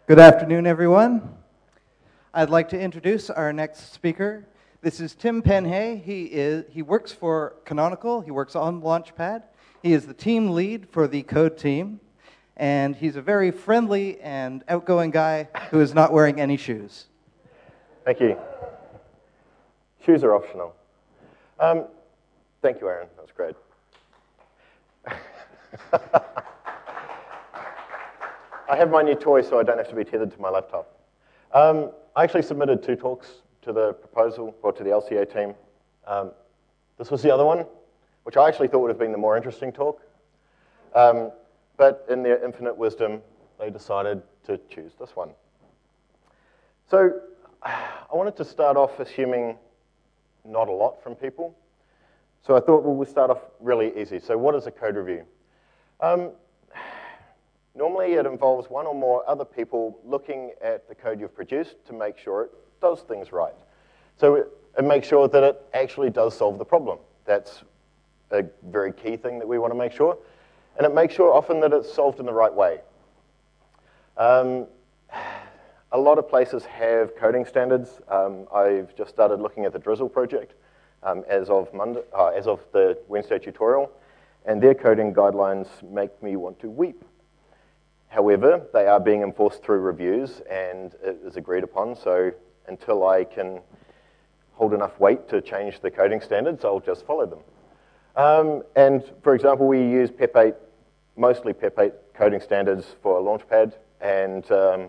Good afternoon, everyone. I'd like to introduce our next speaker. This is Tim Penhay. He works for Canonical. He works on Launchpad. He is the team lead for the code team, and he's a very friendly and outgoing guy who is not wearing any shoes. Thank you. Shoes are optional. Thank you, Aaron. That was great. I have my new toy, so I don't have to be tethered to my laptop. I actually submitted 2 talks to the proposal, or to the LCA team. This was the other one, which I actually thought would have been the more interesting talk. But in their infinite wisdom, they decided to choose this one. So I wanted to start off assuming not a lot from people. So I thought, well, we'll start off really easy. So what is a code review? Normally it involves one or more other people looking at the code you've produced to make sure it does things right. So it makes sure that it actually does solve the problem. That's a very key thing that we want to make sure. And it makes sure often that it's solved in the right way. A lot of places have coding standards. I've just started looking at the Drizzle project as of the Wednesday tutorial, and their coding guidelines make me want to weep. However, they are being enforced through reviews, and it is agreed upon, so until I can hold enough weight to change the coding standards, I'll just follow them. And for example, we use PEP8, mostly PEP8 coding standards for Launchpad, and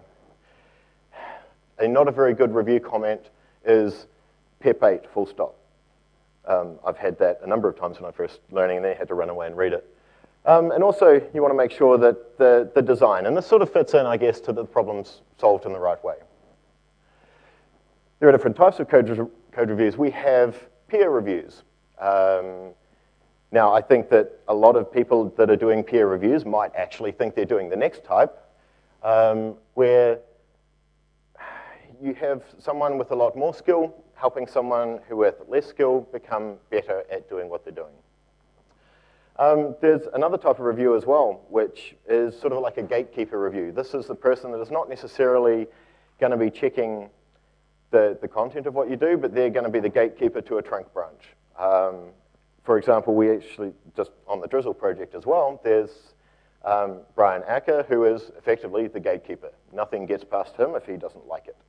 a not a very good review comment is PEP8 full stop. I've had that a number of times when I first learning, and then I had to run away and read it. And also, you want to make sure that the design, and this sort of fits in, I guess, to the problems solved in the right way. There are different types of code reviews. We have peer reviews. Now, I think that a lot of people that are doing peer reviews might actually think they're doing the next type, where you have someone with a lot more skill helping someone who with less skill become better at doing what they're doing. There's another type of review as well, which is sort of like a gatekeeper review. This is the person that is not necessarily going to be checking the content of what you do, but they're going to be the gatekeeper to a trunk branch. For example, we actually, just on the Drizzle project as well, there's Brian Acker, who is effectively the gatekeeper. Nothing gets past him if he doesn't like it.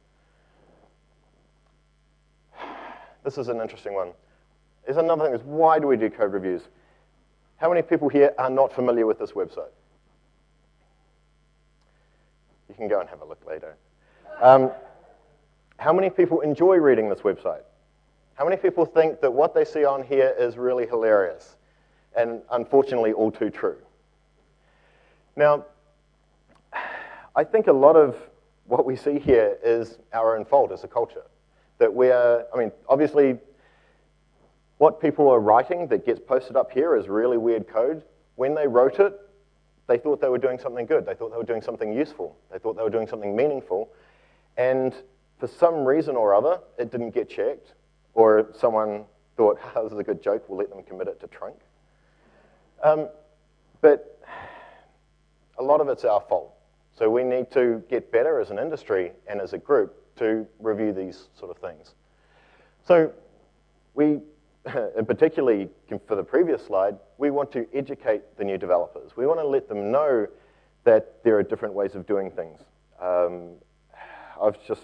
This is an interesting one. There's another thing, is why do we do code reviews? How many people here are not familiar with this website? You can go and have a look later. How many people enjoy reading this website? How many people think that what they see on here is really hilarious? And unfortunately, all too true. Now, I think a lot of what we see here is our own fault as a culture. That we are, obviously, what people are writing that gets posted up here is really weird code. When they wrote it, they thought they were doing something good. They thought they were doing something useful. They thought they were doing something meaningful. And for some reason or other, it didn't get checked. Or someone thought, this is a good joke, we'll let them commit it to trunk. But a lot of it's our fault. So we need to get better as an industry and as a group to review these sort of things. So we, and particularly for the previous slide, we want to educate the new developers. We want to let them know that there are different ways of doing things. I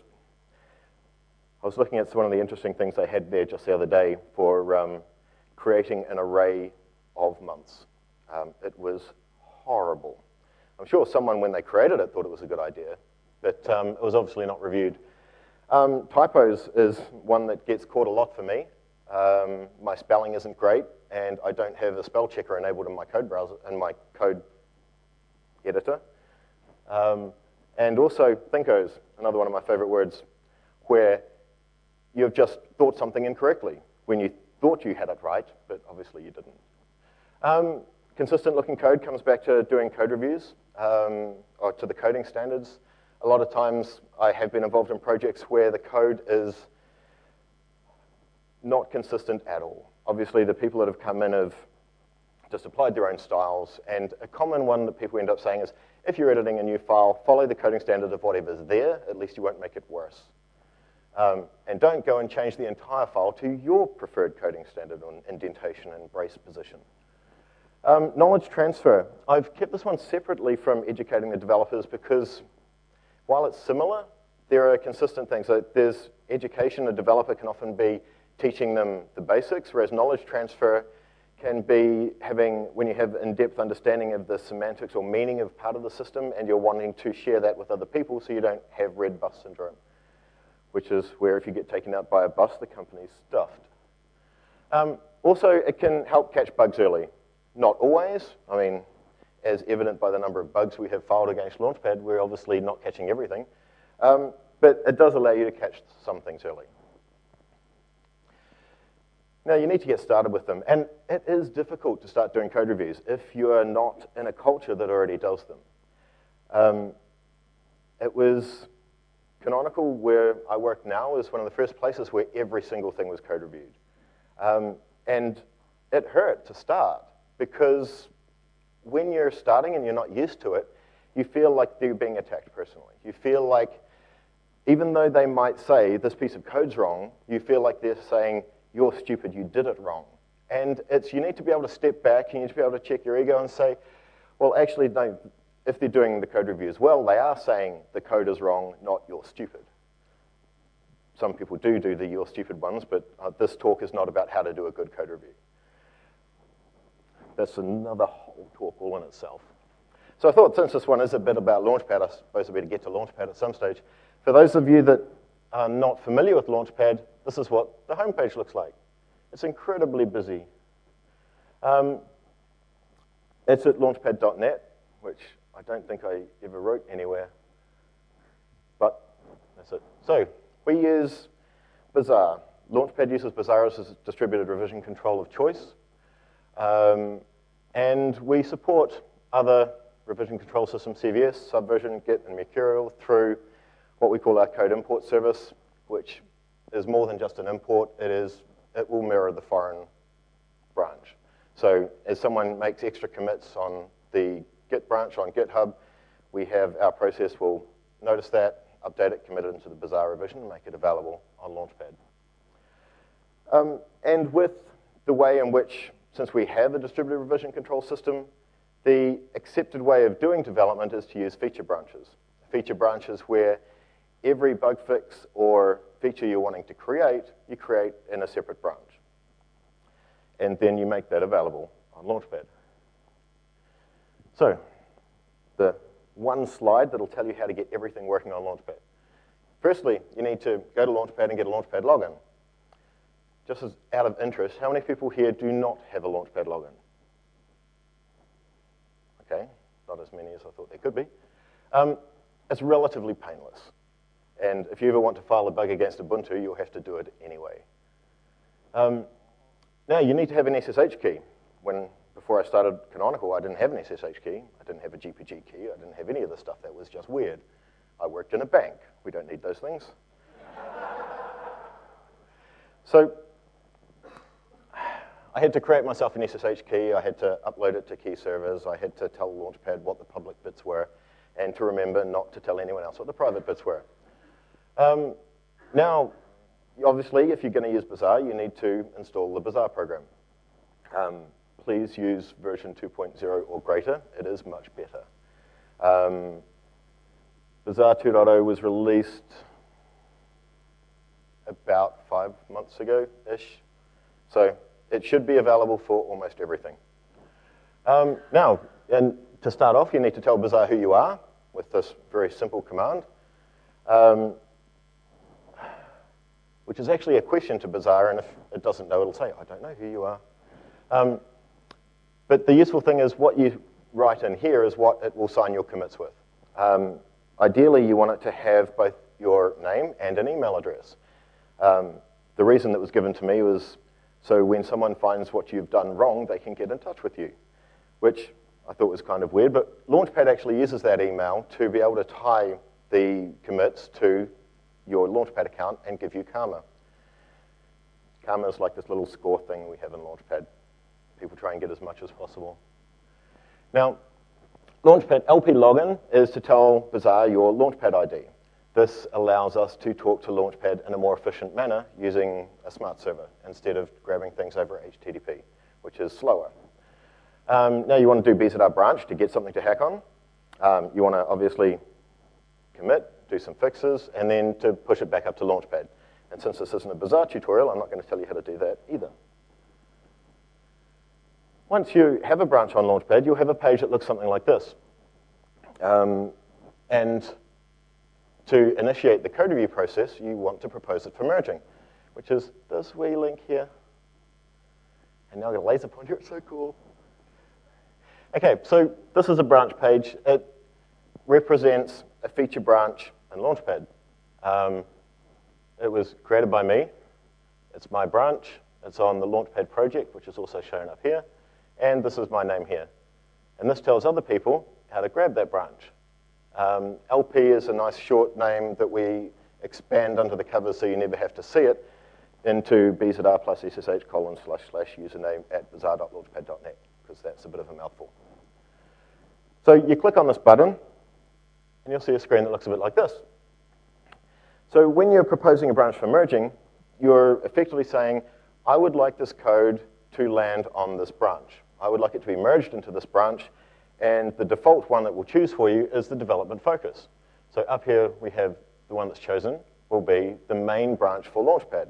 was looking at one of the interesting things they had there just the other day for creating an array of months. It was horrible. I'm sure someone, when they created it, thought it was a good idea, but it was obviously not reviewed. Typos is one that gets caught a lot for me. My spelling isn't great, and I don't have a spell checker enabled in my code browser and my code editor. And also Thinkos, another one of my favorite words, where you've just thought something incorrectly when you thought you had it right, but obviously you didn't. Consistent looking code comes back to doing code reviews, or to the coding standards. A lot of times I have been involved in projects where the code is not consistent at all. Obviously, the people that have come in have just applied their own styles, and a common one that people end up saying is, if you're editing a new file, follow the coding standard of whatever's there. At least you won't make it worse. And don't go and change the entire file to your preferred coding standard on indentation and brace position. Knowledge transfer. I've kept this one separately from educating the developers because while it's similar, there are consistent things. So there's education. A developer can often be teaching them the basics, whereas knowledge transfer can be when you have in-depth understanding of the semantics or meaning of part of the system and you're wanting to share that with other people so you don't have red bus syndrome, which is where if you get taken out by a bus, the company's stuffed. Also, it can help catch bugs early. Not always. I mean, as evident by the number of bugs we have filed against Launchpad, we're obviously not catching everything. But it does allow you to catch some things early. Now, you need to get started with them. And it is difficult to start doing code reviews if you are not in a culture that already does them. It was Canonical, where I work now, was one of the first places where every single thing was code reviewed. And it hurt to start because when you're starting and you're not used to it, you feel like you're being attacked personally. You feel like, even though they might say this piece of code's wrong, you feel like they're saying, you're stupid, you did it wrong. And you need to be able to step back, you need to be able to check your ego and say, well, actually, no, if they're doing the code reviews well, they are saying the code is wrong, not you're stupid. Some people do the you're stupid ones, but this talk is not about how to do a good code review. That's another whole talk all in itself. So I thought since this one is a bit about Launchpad, I suppose we better get to Launchpad at some stage. For those of you that are not familiar with Launchpad, this is what the homepage looks like. It's incredibly busy. It's at launchpad.net, which I don't think I ever wrote anywhere, but that's it. So we use Bazaar. Launchpad uses Bazaar as a distributed revision control of choice, and we support other revision control systems, CVS, Subversion, Git, and Mercurial through what we call our code import service, which is more than just an import. It will mirror the foreign branch. So as someone makes extra commits on the Git branch on GitHub, we have our process will notice that, update it, commit it into the Bazaar revision, and make it available on Launchpad. And with the way in which, since we have a distributed revision control system, the accepted way of doing development is to use feature branches. Feature branches where every bug fix or feature you're wanting to create, you create in a separate branch. And then you make that available on Launchpad. So, the one slide that'll tell you how to get everything working on Launchpad. Firstly, you need to go to Launchpad and get a Launchpad login. Just as out of interest, how many people here do not have a Launchpad login? Okay, not as many as I thought there could be. It's relatively painless. And if you ever want to file a bug against Ubuntu, you'll have to do it anyway. Now, you need to have an SSH key. Before I started Canonical, I didn't have an SSH key. I didn't have a GPG key. I didn't have any of the stuff. That was just weird. I worked in a bank. We don't need those things. So I had to create myself an SSH key. I had to upload it to key servers. I had to tell Launchpad what the public bits were and to remember not to tell anyone else what the private bits were. Now, obviously, if you're going to use Bazaar, you need to install the Bazaar program. Please use version 2.0 or greater. It is much better. Bazaar 2.0 was released about 5 months ago-ish. So it should be available for almost everything. Now, and to start off, you need to tell Bazaar who you are with this very simple command, which is actually a question to Bazaar, and if it doesn't know, it'll say, I don't know who you are. But the useful thing is what you write in here is what it will sign your commits with. Ideally, you want it to have both your name and an email address. The reason that was given to me was so when someone finds what you've done wrong, they can get in touch with you, which I thought was kind of weird, but Launchpad actually uses that email to be able to tie the commits to your Launchpad account and give you Karma. Karma is like this little score thing we have in Launchpad. People try and get as much as possible. Now, Launchpad LP login is to tell Bazaar your Launchpad ID. This allows us to talk to Launchpad in a more efficient manner using a smart server instead of grabbing things over HTTP, which is slower. Now you want to do BZR branch to get something to hack on. You want to obviously commit, do some fixes, and then to push it back up to Launchpad. And since this isn't a Bazaar tutorial, I'm not going to tell you how to do that either. Once you have a branch on Launchpad, you'll have a page that looks something like this. And to initiate the code review process, you want to propose it for merging, which is this wee link here. And now I've got a laser pointer, it's so cool. Okay, so this is a branch page. It represents a feature branch in Launchpad. It was created by me. It's my branch. It's on the Launchpad project, which is also shown up here. And this is my name here. And this tells other people how to grab that branch. LP is a nice short name that we expand under the cover so you never have to see it into BZR plus SSH / username at bazaar.launchpad.net, because that's a bit of a mouthful. So you click on this button, and you'll see a screen that looks a bit like this. So when you're proposing a branch for merging, you're effectively saying, I would like this code to land on this branch. I would like it to be merged into this branch, and the default one that we'll choose for you is the development focus. So up here, we have the one that's chosen will be the main branch for Launchpad.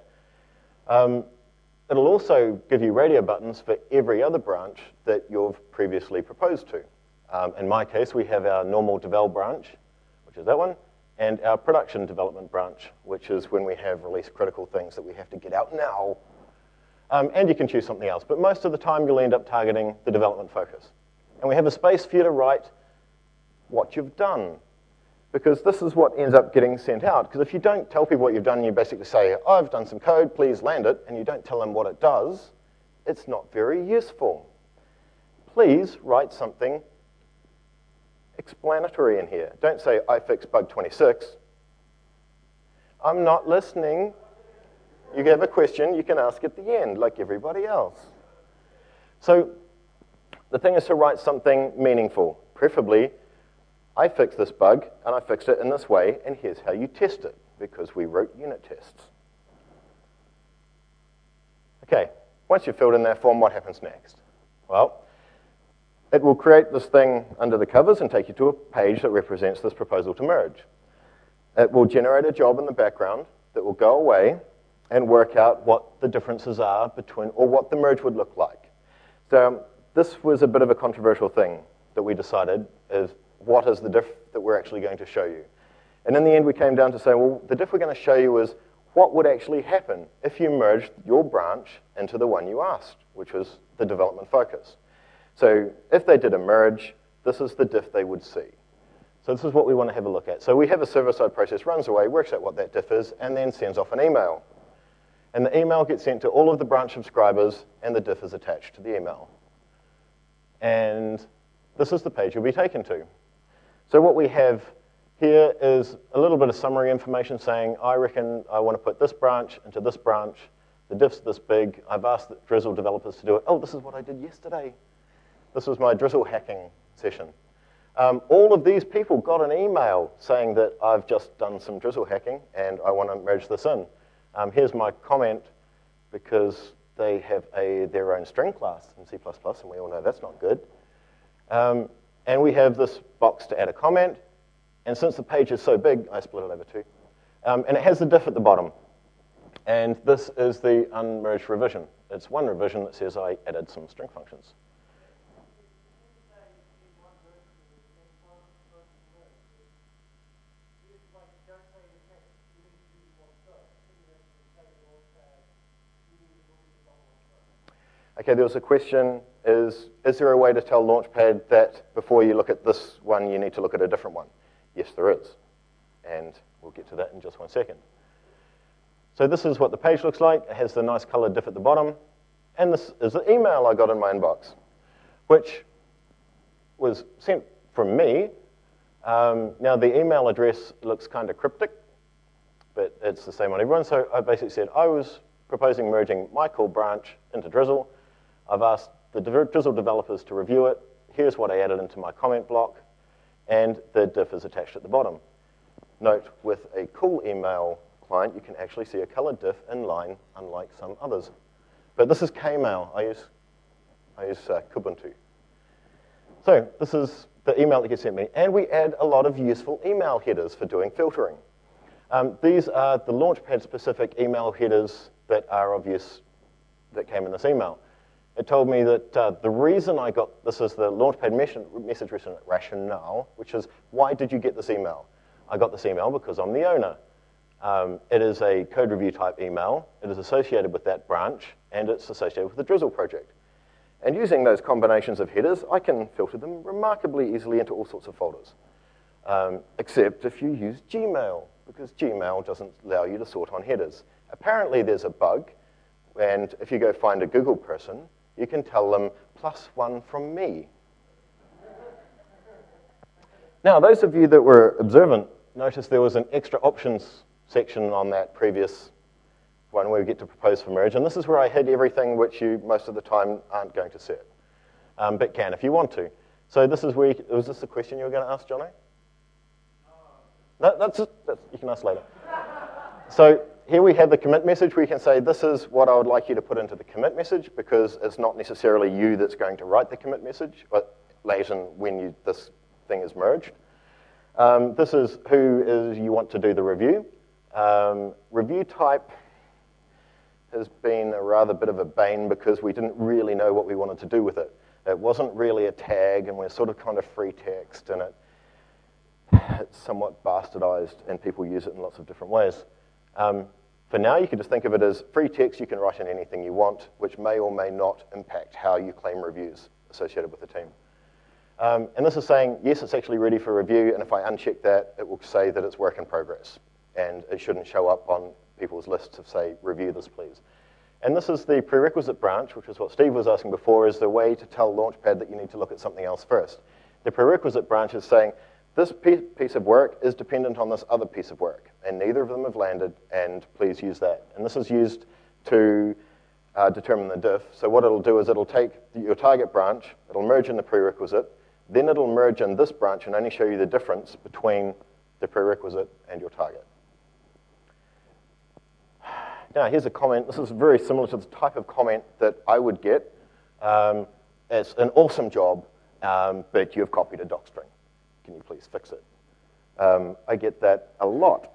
It'll also give you radio buttons for every other branch that you've previously proposed to. In my case, we have our normal devel branch, which is that one, and our production development branch, which is when we have release critical things that we have to get out now. And you can choose something else, but most of the time you'll end up targeting the development focus. And we have a space for you to write what you've done, because this is what ends up getting sent out. Because if you don't tell people what you've done, you basically say, oh, I've done some code, please land it, and you don't tell them what it does, it's not very useful. Please write something explanatory in here. Don't say, I fixed bug 26. I'm not listening. You have a question, you can ask at the end, like everybody else. So the thing is to write something meaningful. Preferably, I fixed this bug, and I fixed it in this way, and here's how you test it, because we wrote unit tests. Okay, once you've filled in that form, what happens next? Well, it will create this thing under the covers and take you to a page that represents this proposal to merge. It will generate a job in the background that will go away and work out what the differences are between, or what the merge would look like. So this was a bit of a controversial thing that we decided is what is the diff that we're actually going to show you. And in the end, we came down to say, well, the diff we're going to show you is what would actually happen if you merged your branch into the one you asked, which was the development focus. So if they did a merge, this is the diff they would see. So this is what we want to have a look at. So we have a server-side process, runs away, works out what that diff is, and then sends off an email. And the email gets sent to all of the branch subscribers, and the diff is attached to the email. And this is the page you'll be taken to. So what we have here is a little bit of summary information saying, I reckon I want to put this branch into this branch. The diff's this big. I've asked the Drizzle developers to do it. Oh, this is what I did yesterday. This was my Drizzle hacking session. All of these people got an email saying that I've just done some Drizzle hacking, and I want to merge this in. Here's my comment, because they have their own string class in C++, and we all know that's not good. And we have this box to add a comment, and since the page is so big, I split it over two. And it has the diff at the bottom. And this is the unmerged revision. It's one revision that says I added some string functions. Okay, there was a question, is there a way to tell Launchpad that before you look at this one, you need to look at a different one? Yes, there is. And we'll get to that in just 1 second. So this is what the page looks like. It has the nice colored diff at the bottom. And this is the email I got in my inbox, which was sent from me. Now, the email address looks kind of cryptic, but it's the same on everyone. So I basically said, I was proposing merging my call branch into Drizzle. I've asked the Drizzle developers to review it. here's what I added into my comment block, and the diff is attached at the bottom. Note, with a cool email client, you can actually see a colored diff in line, unlike some others. But this is Kmail. I use Kubuntu. So this is the email that gets sent me, and we add a lot of useful email headers for doing filtering. These are the Launchpad-specific email headers that are of use that came in this email. It told me that the reason I got, this is the Launchpad message rationale, which is, why did you get this email? I got this email because I'm the owner. It is a code review type email. It is associated with that branch, and it's associated with the Drizzle project. And using those combinations of headers, I can filter them remarkably easily into all sorts of folders, except if you use Gmail, because Gmail doesn't allow you to sort on headers. Apparently there's a bug, and if you go find a Google person, you can tell them, +1 from me. Now, those of you that were observant noticed there was an extra options section on that previous one where we get to propose for merge, and this is where I hid everything which you most of the time aren't going to set, but can if you want to. So this is where, was this the question you were going to ask, Jono? No, that's you can ask later. So here we have the commit message where you can say, this is what I would like you to put into the commit message, because it's not necessarily you that's going to write the commit message, but later when this thing is merged. This is who is you want to do the review. Review type has been a rather bit of a bane because we didn't really know what we wanted to do with it. It wasn't really a tag, and we're sort of kind of free text, and it's somewhat bastardized, and people use it in lots of different ways. For now, you can just think of it as free text. You can write in anything you want, which may or may not impact how you claim reviews associated with the team. And this is saying, yes, it's actually ready for review, and if I uncheck that, it will say that it's work in progress, and it shouldn't show up on people's lists of, say, review this, please. And this is the prerequisite branch, which is what Steve was asking before, is the way to tell Launchpad that you need to look at something else first. The prerequisite branch is saying, this piece of work is dependent on this other piece of work, and neither of them have landed, and please use that. And this is used to determine the diff. So what it'll do is it'll take your target branch, it'll merge in the prerequisite, then it'll merge in this branch and only show you the difference between the prerequisite and your target. Now, here's a comment. This is very similar to the type of comment that I would get. It's an awesome job, but you've copied a docstring. Can you please fix it? I get that a lot.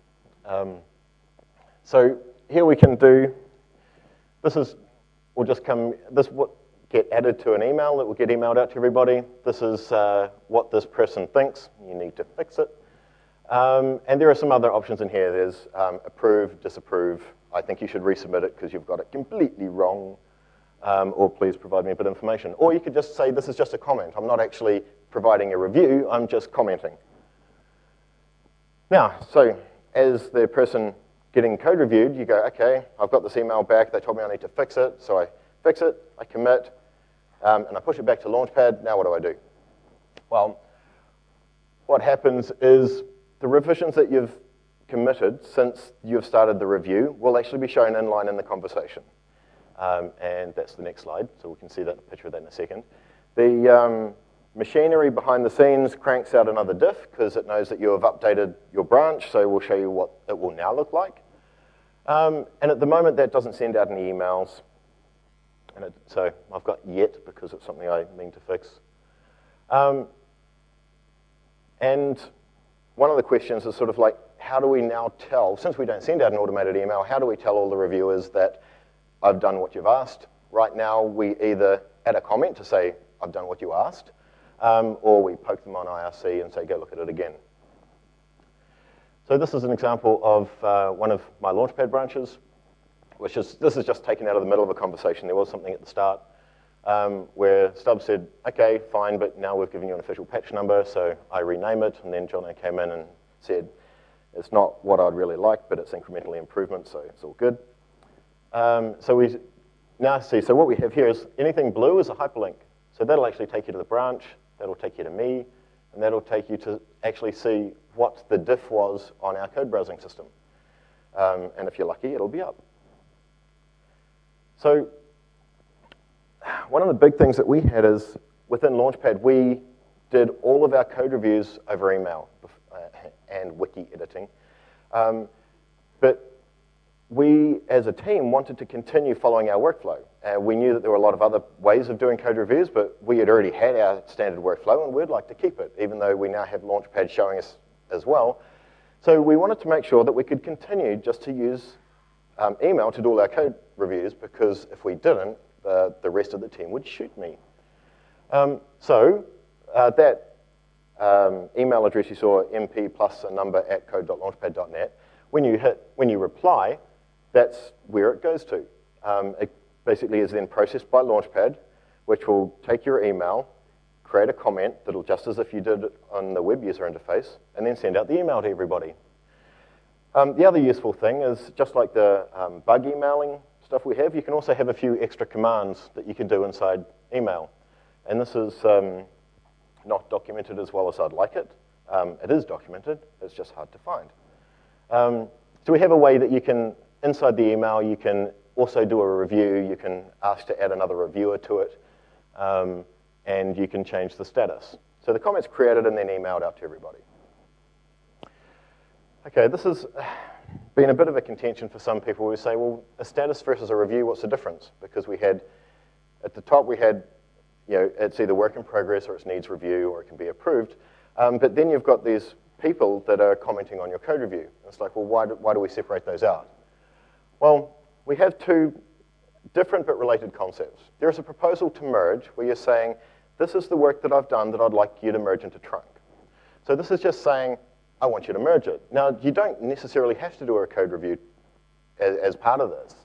So here we can do, this will get added to an email that will get emailed out to everybody. This is what this person thinks. You need to fix it. And there are some other options in here. There's approve, disapprove. I think you should resubmit it because you've got it completely wrong. Or please provide me a bit of information. Or you could just say, this is just a comment. I'm not actually providing a review. I'm just commenting. Now, so as the person getting code reviewed, you go, okay, I've got this email back. They told me I need to fix it. So I fix it, I commit, and I push it back to Launchpad. Now what do? Well, what happens is the revisions that you've committed since you've started the review will actually be shown in line in the conversation. And that's the next slide, so we can see that picture of that in a second. The machinery behind the scenes cranks out another diff because it knows that you have updated your branch, so we'll show you what it will now look like. And at the moment, that doesn't send out any emails. So I've got yet because it's something I mean to fix. And one of the questions is sort of like, how do we now tell, since we don't send out an automated email, how do we tell all the reviewers that I've done what you've asked? Right now, we either add a comment to say, I've done what you asked, or we poke them on IRC and say, go look at it again. So this is an example of one of my Launchpad branches, this is just taken out of the middle of a conversation. There was something at the start where Stubbs said, okay, fine, but now we've given you an official patch number, so I rename it, and then Jono came in and said, it's not what I'd really like, but it's incrementally improvement, so it's all good. So we now see, so what we have here is anything blue is a hyperlink. So that'll actually take you to the branch, that'll take you to me, and that'll take you to actually see what the diff was on our code browsing system. And if you're lucky, it'll be up. So one of the big things that we had is within Launchpad, we did all of our code reviews over email and wiki editing. But we, as a team, wanted to continue following our workflow. We knew that there were a lot of other ways of doing code reviews, but we had already had our standard workflow, and we'd like to keep it, even though we now have Launchpad showing us as well. So we wanted to make sure that we could continue just to use email to do all our code reviews, because if we didn't, the rest of the team would shoot me. That email address you saw, mp plus a number at code.launchpad.net, when you reply, that's where it goes to. It basically is then processed by Launchpad, which will take your email, create a comment that'll just as if you did it on the web user interface, and then send out the email to everybody. The other useful thing is, just like the bug emailing stuff we have, you can also have a few extra commands that you can do inside email. And this is not documented as well as I'd like it. It is documented, it's just hard to find. So we have a way that you can, inside the email, you can also do a review, you can ask to add another reviewer to it, and you can change the status. So the comment's created and then emailed out to everybody. Okay, this has been a bit of a contention for some people who say, well, a status versus a review, what's the difference? Because we had, at the top we had, it's either work in progress or it needs review or it can be approved. But then you've got these people that are commenting on your code review. It's like, well, why do we separate those out? Well, we have two different but related concepts. There is a proposal to merge where you're saying, this is the work that I've done that I'd like you to merge into trunk. So this is just saying, I want you to merge it. Now, you don't necessarily have to do a code review as part of this.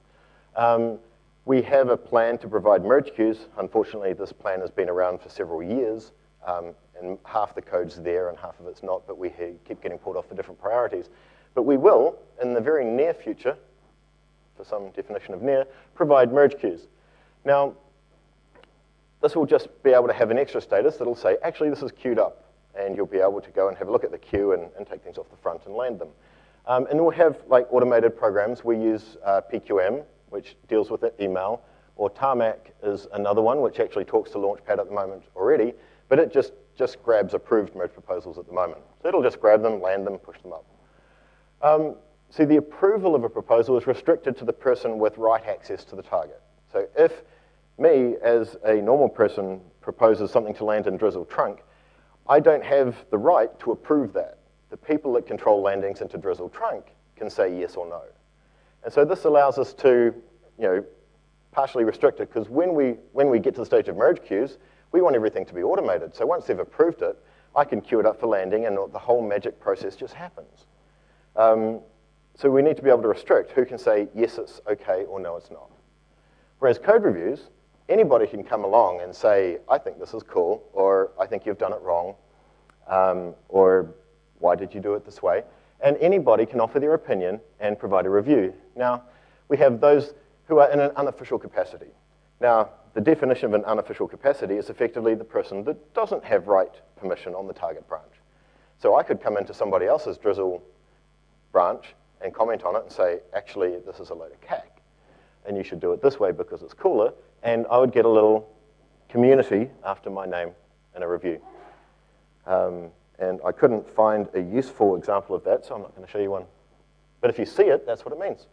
We have a plan to provide merge queues. Unfortunately, this plan has been around for several years, and half the code's there and half of it's not, but we keep getting pulled off for different priorities. But we will, in the very near future, for some definition of near, provide merge queues. Now, this will just be able to have an extra status that'll say, actually, this is queued up, and you'll be able to go and have a look at the queue and take things off the front and land them. And we'll have automated programs. We use PQM, which deals with email, or Tarmac is another one, which actually talks to Launchpad at the moment already, but it just grabs approved merge proposals at the moment. So it'll just grab them, land them, push them up. So the approval of a proposal is restricted to the person with write access to the target. So if me, as a normal person, proposes something to land in Drizzle trunk, I don't have the right to approve that. The people that control landings into Drizzle trunk can say yes or no. And so this allows us to, partially restrict it, because when we get to the stage of merge queues, we want everything to be automated. So once they've approved it, I can queue it up for landing, and the whole magic process just happens. So we need to be able to restrict who can say, yes, it's okay, or no, it's not. Whereas code reviews, anybody can come along and say, I think this is cool, or I think you've done it wrong, or why did you do it this way? And anybody can offer their opinion and provide a review. Now, we have those who are in an unofficial capacity. Now, the definition of an unofficial capacity is effectively the person that doesn't have right permission on the target branch. So I could come into somebody else's Drizzle branch and comment on it and say, actually, this is a load of cack, and you should do it this way because it's cooler, and I would get a little community after my name in a review. And I couldn't find a useful example of that, so I'm not going to show you one. But if you see it, that's what it means.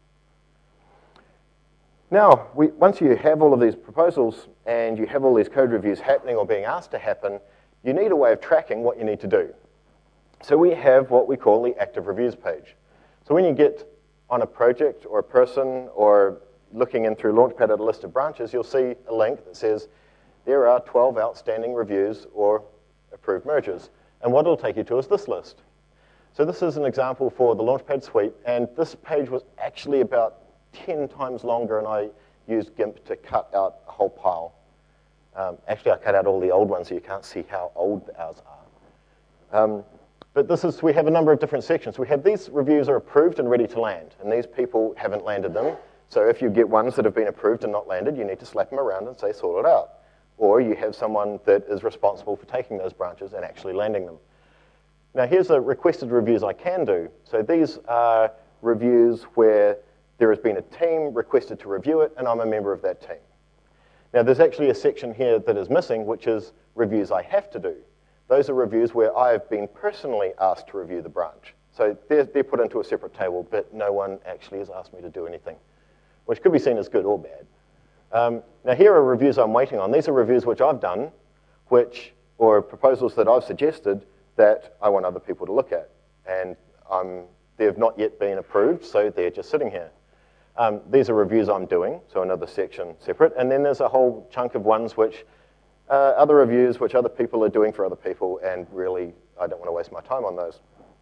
Now, once you have all of these proposals and you have all these code reviews happening or being asked to happen, you need a way of tracking what you need to do. So we have what we call the active reviews page. So when you get on a project or a person or looking in through Launchpad at a list of branches, you'll see a link that says there are 12 outstanding reviews or approved merges. And what it'll take you to is this list. So this is an example for the Launchpad suite, and this page was actually about 10 times longer, and I used GIMP to cut out a whole pile. Actually, I cut out all the old ones so you can't see how old ours are. But we have a number of different sections. We have these reviews are approved and ready to land, and these people haven't landed them. So if you get ones that have been approved and not landed, you need to slap them around and say, sort it out. Or you have someone that is responsible for taking those branches and actually landing them. Now here's the requested reviews I can do. So these are reviews where there has been a team requested to review it, and I'm a member of that team. Now, there's actually a section here that is missing, which is reviews I have to do. Those are reviews where I've been personally asked to review the branch. So they're put into a separate table, but no one actually has asked me to do anything, which could be seen as good or bad. Now, here are reviews I'm waiting on. These are reviews which I've done, or proposals that I've suggested that I want other people to look at. And they've not yet been approved, so they're just sitting here. These are reviews I'm doing, so another section separate. And then there's a whole chunk of ones which other reviews which other people are doing for other people, and really, I don't want to waste my time on those.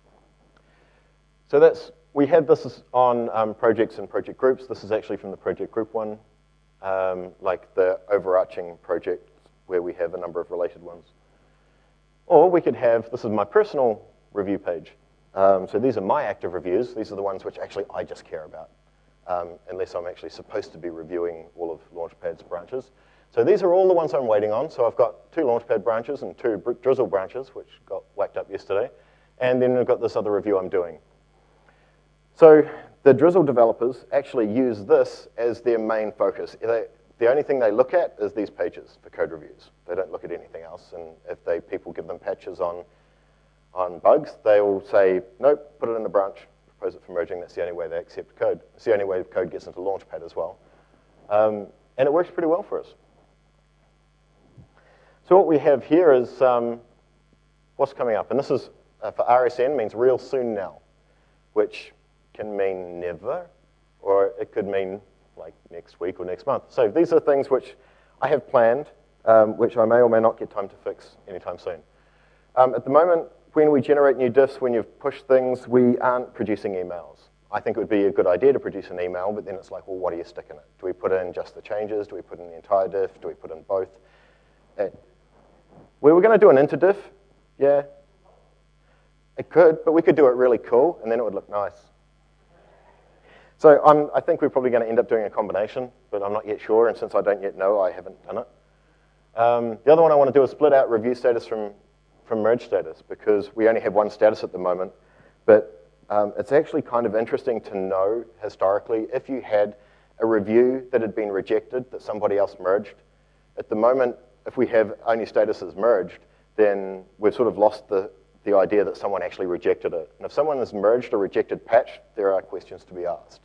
So we have this on projects and project groups. This is actually from the project group one, like the overarching project where we have a number of related ones. Or we could have, this is my personal review page. So these are my active reviews. These are the ones which actually I just care about, unless I'm actually supposed to be reviewing all of Launchpad's branches. So these are all the ones I'm waiting on. So I've got 2 Launchpad branches and 2 Drizzle branches, which got whacked up yesterday. And then I've got this other review I'm doing. So the Drizzle developers actually use this as their main focus. The only thing they look at is these pages for code reviews. They don't look at anything else. And if people give them patches on bugs, they will say, nope, put it in the branch, propose it for merging. That's the only way they accept code. It's the only way code gets into Launchpad as well. And it works pretty well for us. So what we have here is what's coming up. And this is, for RSN, means real soon now, which can mean never, or it could mean like next week or next month. So these are things which I have planned, which I may or may not get time to fix anytime soon. At the moment, when we generate new diffs, when you've pushed things, we aren't producing emails. I think it would be a good idea to produce an email, but then it's like, well, what do you stick in it? Do we put in just the changes? Do we put in the entire diff? Do we put in both? We were going to do an interdiff. Yeah. It could, but we could do it really cool, and then it would look nice. So I think we're probably going to end up doing a combination, but I'm not yet sure, and since I don't yet know, I haven't done it. The other one I want to do is split out review status from merge status, because we only have one status at the moment. But it's actually kind of interesting to know, historically, if you had a review that had been rejected that somebody else merged. At the moment, if we have only statuses merged, then we've sort of lost the idea that someone actually rejected it. And if someone has merged a rejected patch, there are questions to be asked.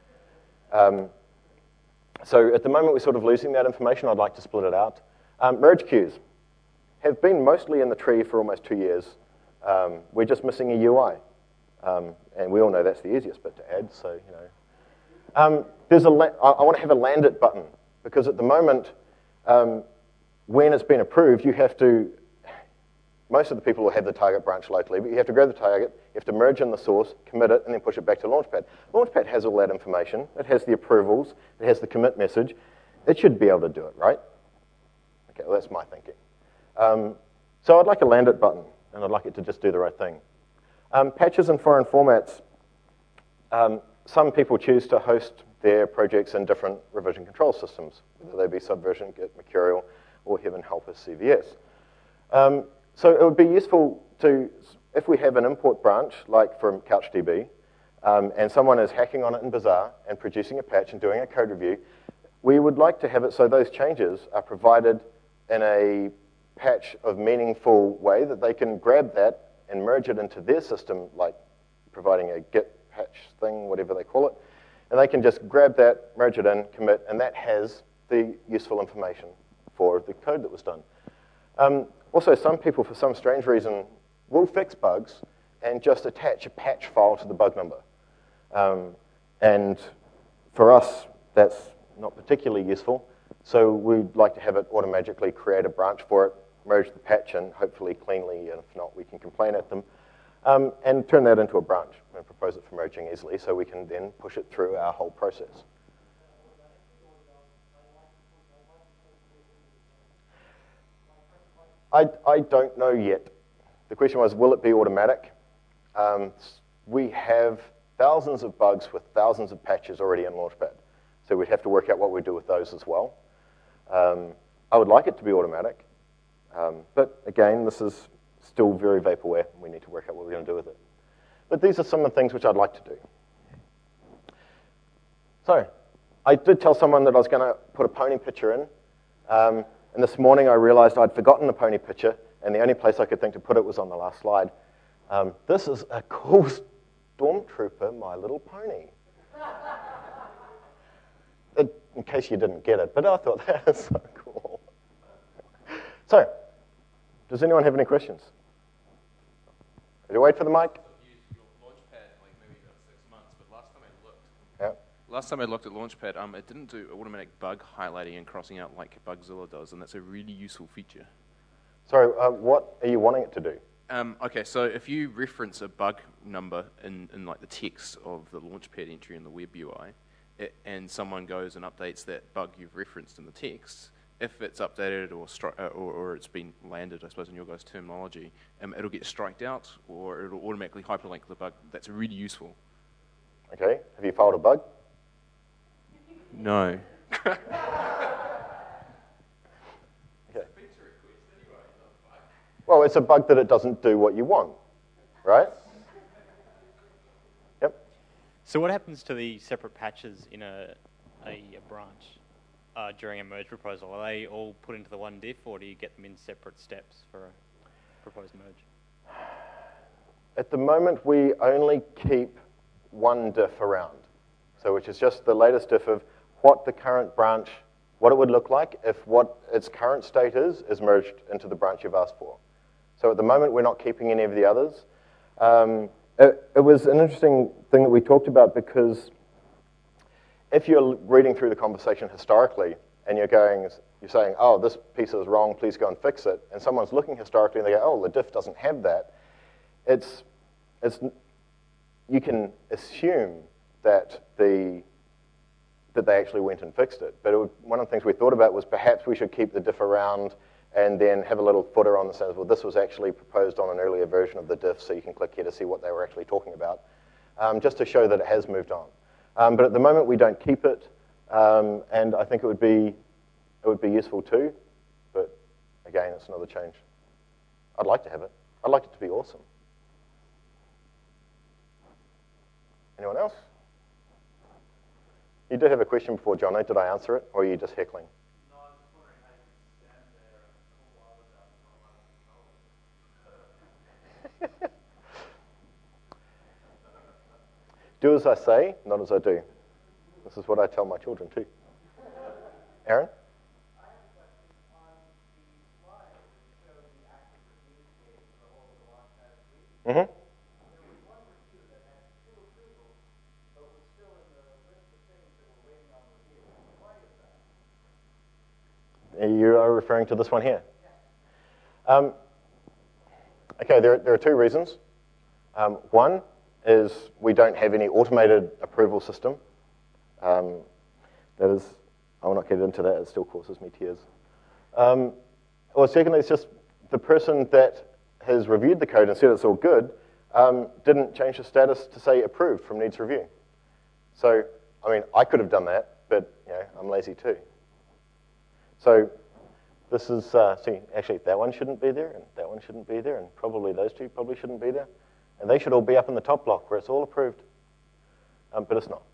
So at the moment, we're sort of losing that information. I'd like to split it out. Merge queues have been mostly in the tree for almost 2 years. We're just missing a UI. And we all know that's the easiest bit to add, so, you know. I want to have a land it button, because at the moment, when it's been approved, you have to, most of the people will have the target branch locally, but you have to grab the target, you have to merge in the source, commit it, and then push it back to Launchpad. Launchpad has all that information. It has the approvals. It has the commit message. It should be able to do it, right? Okay, well, that's my thinking. So I'd like a land it button, and I'd like it to just do the right thing. Patches in foreign formats. Some people choose to host their projects in different revision control systems, whether they be Subversion, Git, Mercurial, or Heaven Help Us CVS. So it would be useful to, if we have an import branch, like from CouchDB, and someone is hacking on it in Bazaar and producing a patch and doing a code review, we would like to have it so those changes are provided in a patch of meaningful way that they can grab that and merge it into their system, like providing a Git patch thing, whatever they call it. And they can just grab that, merge it in, commit, and that has the useful information for the code that was done. Also, some people, for some strange reason, will fix bugs and just attach a patch file to the bug number. And for us, that's not particularly useful. So we'd like to have it automatically create a branch for it, merge the patch in, hopefully cleanly, and if not, we can complain at them, and turn that into a branch and propose it for merging easily so we can then push it through our whole process. I don't know yet. The question was, will it be automatic? We have thousands of bugs with thousands of patches already in Launchpad, so we'd have to work out what we do with those as well. I would like it to be automatic, but again, this is still very vaporware, and we need to work out what we're going to do with it. But these are some of the things which I'd like to do. So, I did tell someone that I was going to put a pony picture in. And this morning I realized I'd forgotten the pony picture, and the only place I could think to put it was on the last slide. This is a cool Stormtrooper My Little Pony. In case you didn't get it, but I thought that is so cool. So, does anyone have any questions? Did you wait for the mic? I've used your Launchpad like maybe about 6 months, but last time I looked at Launchpad, it didn't do automatic bug highlighting and crossing out like Bugzilla does, and that's a really useful feature. Sorry, what are you wanting it to do? Okay, so if you reference a bug number in like the text of the Launchpad entry in the web UI, and someone goes and updates that bug you've referenced in the text, if it's updated or it's been landed, I suppose in your guys' terminology, it'll get striked out or it'll automatically hyperlink the bug. That's really useful. Okay, have you filed a bug? No. Okay. Well, it's a bug that it doesn't do what you want, right? Yep. So what happens to the separate patches in a branch during a merge proposal? Are they all put into the one diff, or do you get them in separate steps for a proposed merge? At the moment, we only keep one diff around, so which is just the latest diff of what the current branch, what it would look like if what its current state is merged into the branch you've asked for. So at the moment, we're not keeping any of the others. It was an interesting thing that we talked about because if you're reading through the conversation historically and you're saying, oh, this piece is wrong, please go and fix it, and someone's looking historically and they go, oh, the diff doesn't have that, you can assume that they actually went and fixed it. But one of the things we thought about was perhaps we should keep the diff around and then have a little footer on the says, well, this was actually proposed on an earlier version of the diff, so you can click here to see what they were actually talking about, just to show that it has moved on. But at the moment, we don't keep it, and I think it would be useful too. But again, it's another change. I'd like to have it. I'd like it to be awesome. Anyone else? You did have a question before, Jono. Did I answer it, or are you just heckling? No, I was just wondering how you could stand there and pull while without not running. Do as I say, not as I do. This is what I tell my children too. Aaron? I have a question on the slide that showed the active review stage for all of the Launchpad suite. Mm-hmm. There was one review that had 2 approvals, but was still in the list of things that were waiting on review. Why is that? You are referring to this one here? Yes. Okay, there are 2 reasons. One is we don't have any automated approval system. That is, I will not get into that, it still causes me tears. Or secondly, it's just the person that has reviewed the code and said it's all good didn't change the status to say approved from needs review. So, I mean, I could have done that, but I'm lazy too. So this is, see, actually that one shouldn't be there, and that one shouldn't be there, and probably those 2 probably shouldn't be there. And they should all be up in the top block where it's all approved. But it's not.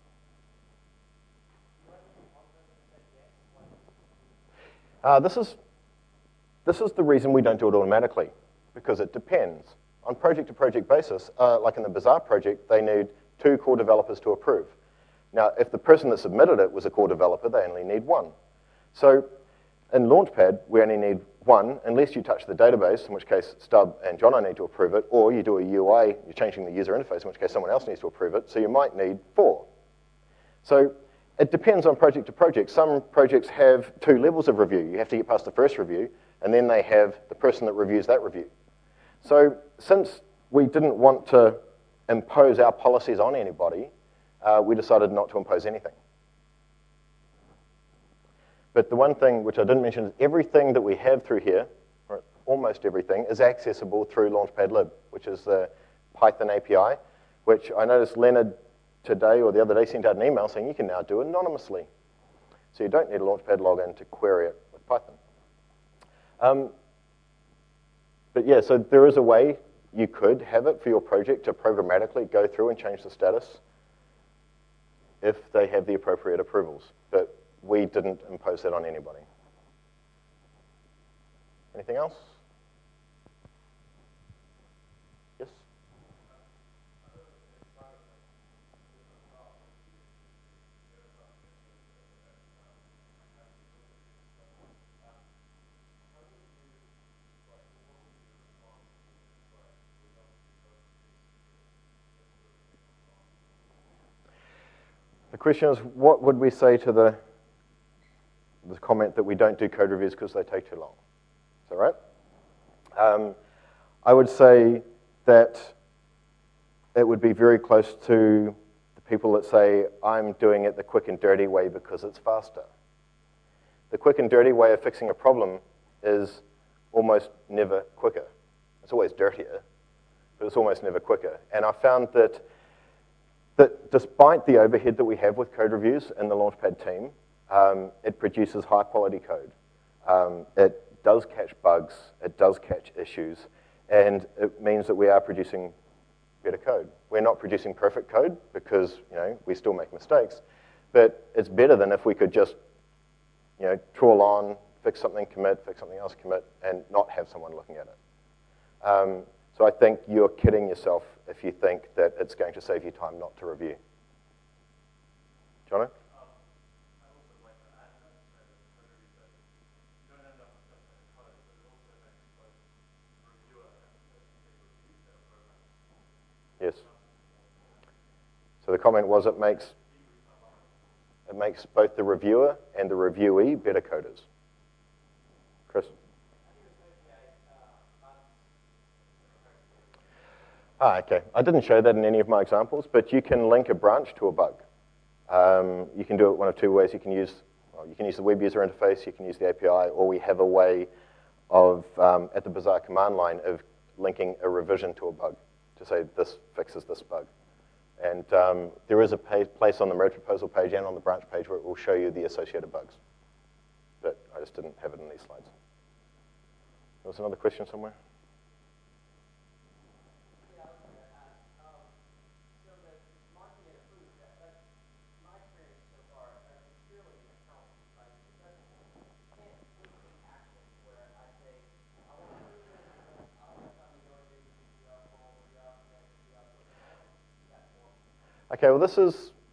This is the reason we don't do it automatically, because it depends. On project-to-project basis, like in the Bazaar project, they need 2 core developers to approve. Now, if the person that submitted it was a core developer, they only need 1. So in Launchpad, we only need 1, unless you touch the database, in which case Stub and Jono need to approve it, or you do a UI, you're changing the user interface, in which case someone else needs to approve it, so you might need 4. So it depends on project to project. Some projects have 2 levels of review. You have to get past the first review, and then they have the person that reviews that review. So since we didn't want to impose our policies on anybody, we decided not to impose anything. But the one thing which I didn't mention is everything that we have through here, or almost everything, is accessible through Launchpad Lib, which is the Python API, which I noticed Leonard today or the other day sent out an email saying you can now do anonymously. So you don't need a Launchpad login to query it with Python. But yeah, so there is a way you could have it for your project to programmatically go through and change the status if they have the appropriate approvals. But we didn't impose that on anybody. Anything else? Yes? The question is, what would we say to the comment that we don't do code reviews because they take too long? Is that right? I would say that it would be very close to the people that say, I'm doing it the quick and dirty way because it's faster. The quick and dirty way of fixing a problem is almost never quicker. It's always dirtier, but it's almost never quicker. And I found that despite the overhead that we have with code reviews in the Launchpad team, it produces high-quality code. It does catch bugs, it does catch issues, and it means that we are producing better code. We're not producing perfect code because we still make mistakes, but it's better than if we could just trawl on, fix something, commit, fix something else, commit, and not have someone looking at it. So I think you're kidding yourself if you think that it's going to save you time not to review. Jono? Yes. So the comment was it makes both the reviewer and the reviewee better coders. Chris? Okay. I didn't show that in any of my examples, but you can link a branch to a bug. You can do it one of two ways. You can use the web user interface, you can use the API, or we have a way of, at the Bazaar command line, of linking a revision to a bug to say this fixes this bug. And there is a place on the merge proposal page and on the branch page where it will show you the associated bugs. But I just didn't have it in these slides. There was another question somewhere? Okay, well this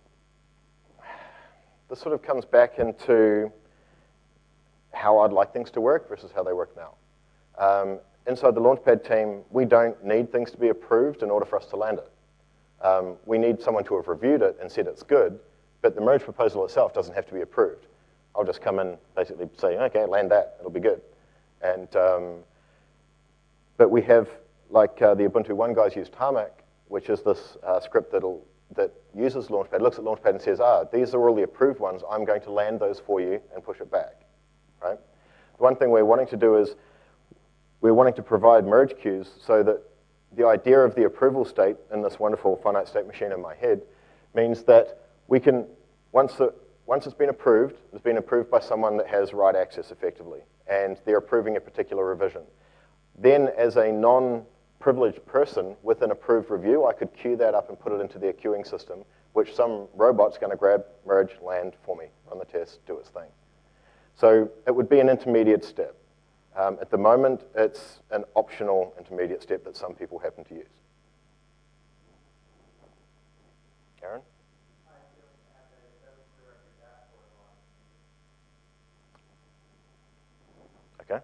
sort of comes back into how I'd like things to work versus how they work now. Inside the Launchpad team, we don't need things to be approved in order for us to land it. We need someone to have reviewed it and said it's good, but the merge proposal itself doesn't have to be approved. I'll just come in, basically say, okay, land that, it'll be good. And but we have, like the Ubuntu One guys use Tarmac, which is this script that uses Launchpad, looks at Launchpad and says, these are all the approved ones, I'm going to land those for you and push it back, right? The one thing we're wanting to do is we're wanting to provide merge queues so that the idea of the approval state in this wonderful finite state machine in my head means that we can, once it's been approved by someone that has write access effectively, and they're approving a particular revision. Then as a non-privileged person with an approved review, I could queue that up and put it into their queuing system, which some robot's going to grab, merge, land for me, run the test, do its thing. So it would be an intermediate step. At the moment, it's an optional intermediate step that some people happen to use. Aaron? Okay.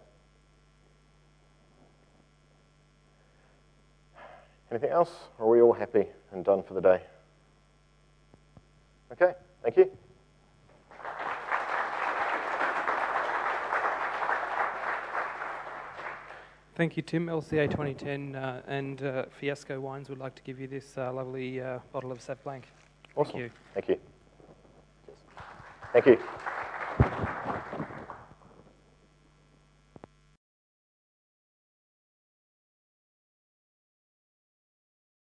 Anything else? Or are we all happy and done for the day? Okay, thank you. Thank you, Tim. LCA 2010 and Fiasco Wines would like to give you this lovely bottle of Sauv Blanc. Awesome. Thank you. Thank you. Thank you.